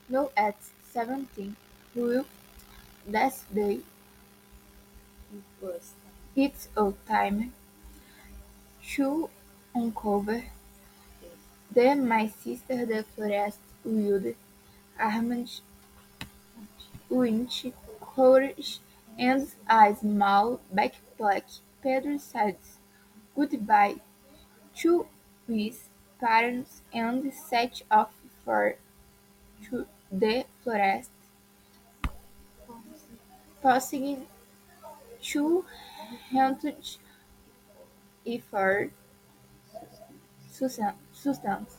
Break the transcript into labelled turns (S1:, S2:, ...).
S1: No at 17 will last day. It's a time to uncover the My Sister the Forest Wild Armed Winch Courage and a small backpack. Pedro says goodbye to his parents and set off for to the forest, passing to hunt for sustenance.